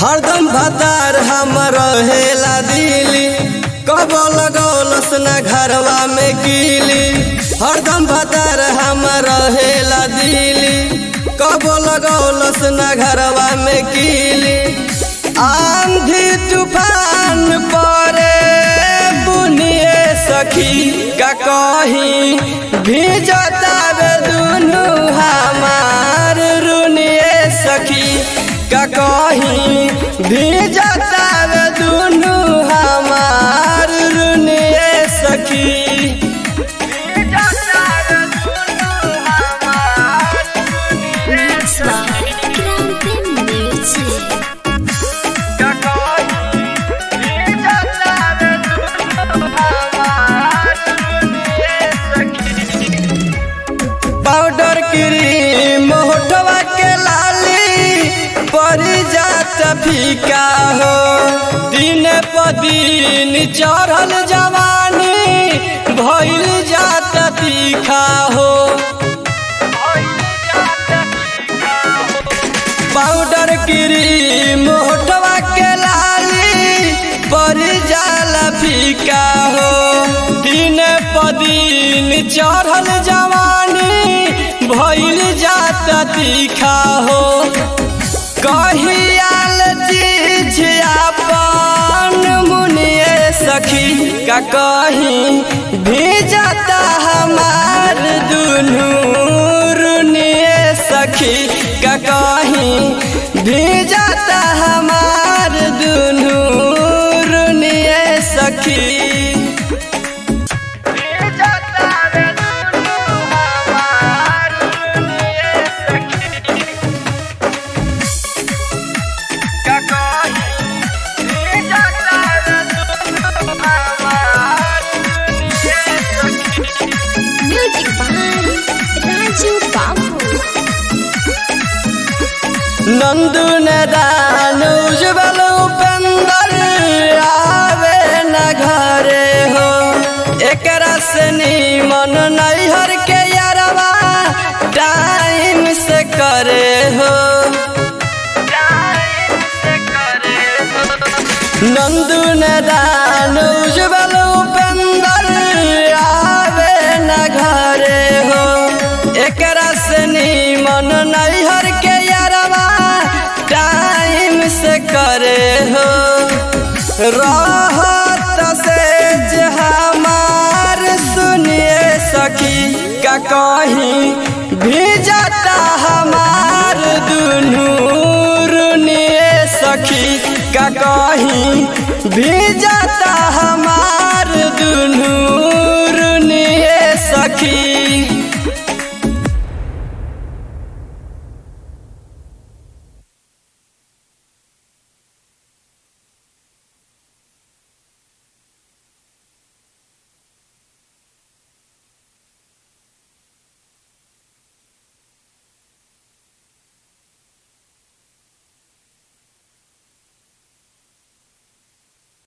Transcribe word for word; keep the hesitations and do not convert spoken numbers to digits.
हरदम भतार हम रहेला दिली, कबो लगौलस न घरवा में कीली। हरदम भतार हम रहेला दिली, कबो लगौलस न घरवा में कीली। आंधी तूफान परे बुनिए सखी का कहीं भीजतावे दुनु हमार रुनिए सखी का कहीं भीजतावे दुनु हमार रुनिए सखी। पाउडर क्रीम होठवा के लाली परी जात फीका हो, दिन प दिन चढ़ल जवानी भइल जात तीखा हो। पाउडर क्रीम होठवा के लाली परी जाला फीका हो, दिन प दिन चढ़ल जवानी भइल जात तीखा हो। कहियाल चीज आपन मुनिए सखी का कहीं भीजता हमार दुनु रुनिए सखी का कहीं भीजता हमार दुनु रुनिए सखी। नंदू ने दान उज्जवल उपेंद्र आवे न घरे हो, एकरा से नीमन नैहर के यारवा टाइम से करे हो। नंदू ने दान उज्जवल उपेंद्र आवे न घरे हो, एकरा से नीमन नैहर के टाइम से करे हो। रहत से हमार सुनिए सखी का कहीं भीजता हमार दुनु रुनिए सखी का कहीं भी